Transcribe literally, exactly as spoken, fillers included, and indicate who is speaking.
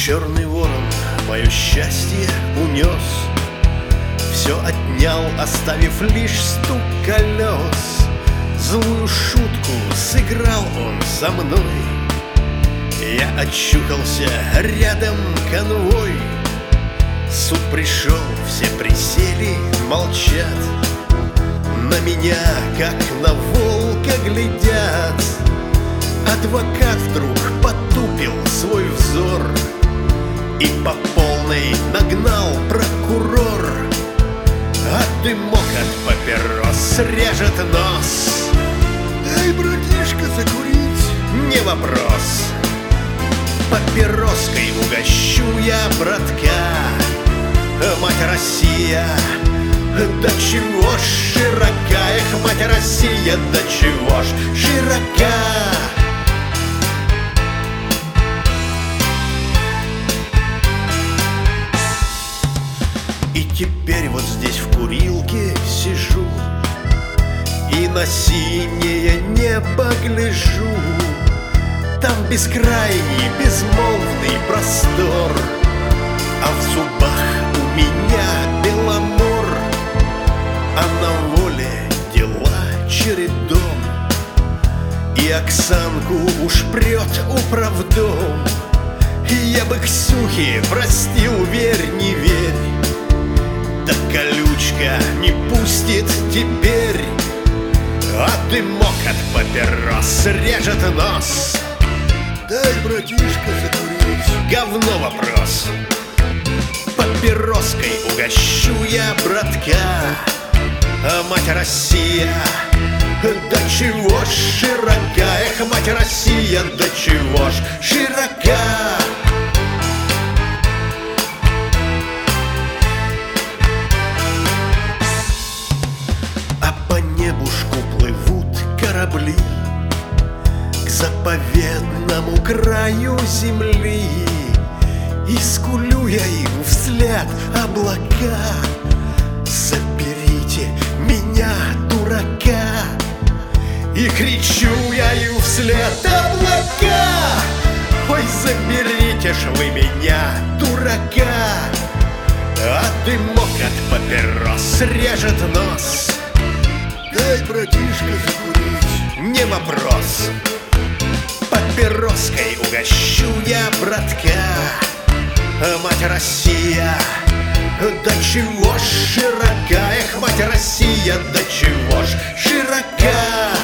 Speaker 1: Черный ворон мое счастье унес, все отнял, оставив лишь стук колес. Злую шутку сыграл он со мной, я очухался, рядом конвой. Суд пришел, все присели, молчат, на меня, как на волка, глядят. Адвокат вдруг потупил свой взор и по полной нагнал прокурор. А дымок от папирос режет нос.
Speaker 2: Дай, братишка, закурить.
Speaker 1: Не вопрос. Папироской угощу я братка. Мать Россия, до чего ж широка, эх, мать Россия, до чего ж широка. И теперь вот здесь в курилке сижу и на синее небо гляжу. Там бескрайний, безмолвный простор, а в зубах у меня Беломор. А на воле дела чередом, и Оксанку уж прет управдом. И я бы Ксюхе простил, верь, не верь, да колючка не пустит теперь. А дымок от папирос режет нос.
Speaker 2: Дай, братишка, закурить.
Speaker 1: Говно вопрос. Папироской угощу я братка. А мать Россия, до чего ж широка, эх, мать Россия, до чего ж широка. А по небушку плывут корабли к заповедному краю земли, и скулю я им вслед облака: заберите меня, дурака. И кричу я им вслед: облака, ой, заберите ж вы меня, дурака. А дымок от папирос режет нос.
Speaker 2: Дай, братишка, закурить.
Speaker 1: Не вопрос. Папироской угощу я братка. Мать Россия, до чего ж широка, эх, мать Россия, до чего ж широка.